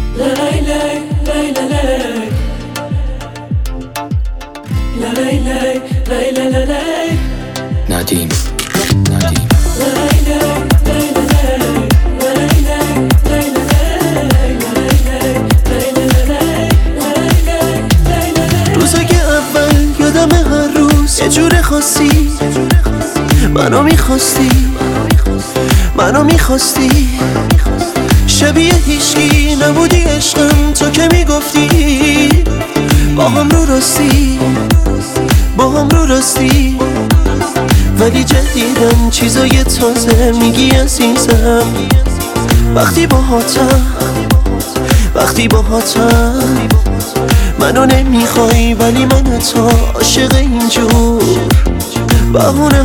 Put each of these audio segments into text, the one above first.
ندیم روزای اول یادم هر روز یه جور خاصی منو میخواستی شبیه هیچکی نبودی عشقم، تو که میگفتی با هم رو راستی ولی جدیدم چیزای تازه میگی عزیزم. وقتی باهاتم منو نمیخوای ولی من تو عاشق اینجور بهونه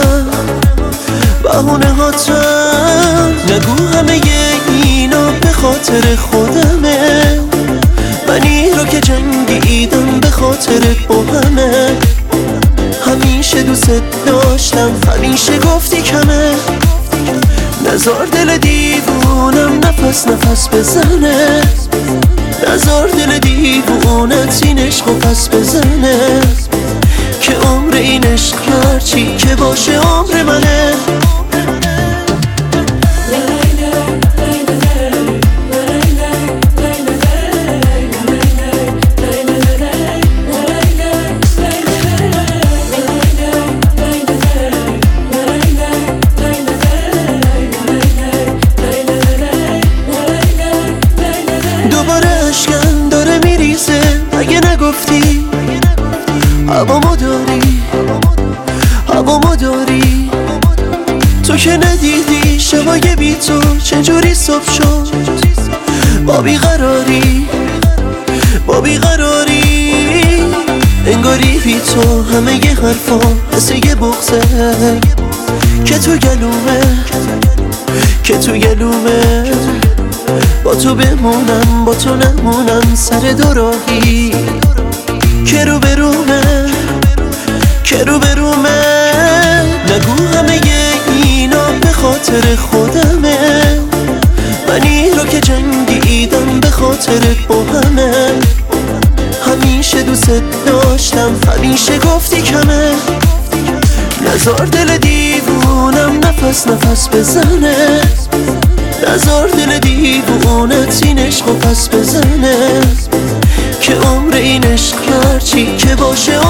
هاتم. نگو همه اینا به خاطر خودمه، منی رو که جنگیدم به خاطرت با همه. همیشه دوست داشتم، همیشه گفتی کمه. نزار دل دیوونم نفس بزنه، نزار دل دیوونت این عشقو پس بزنه، که عمر این عشق هرچی که باشه عمر منه. دوباره اشکم داره میریزه اگه نگفتی هوامو داری تو که ندیدی شبای بی تو چجوری صبح شد. با بیقراری انگاری بی تو همه ی حرفا مثل یه بغضه که تو گلومه با تو بمونم با تو نمونم سر دوراهی که رو برومه. نگو همه اینا به خاطر خودمه، منی رو که جنگیدم به خاطرت با همه. همیشه دوست داشتم، همیشه گفتی کمه. نزار دل دیوونم نفس بزنه، نزار دل دیوونت این عشقو پس بزنه، که عمر این عشق هرچی که باشه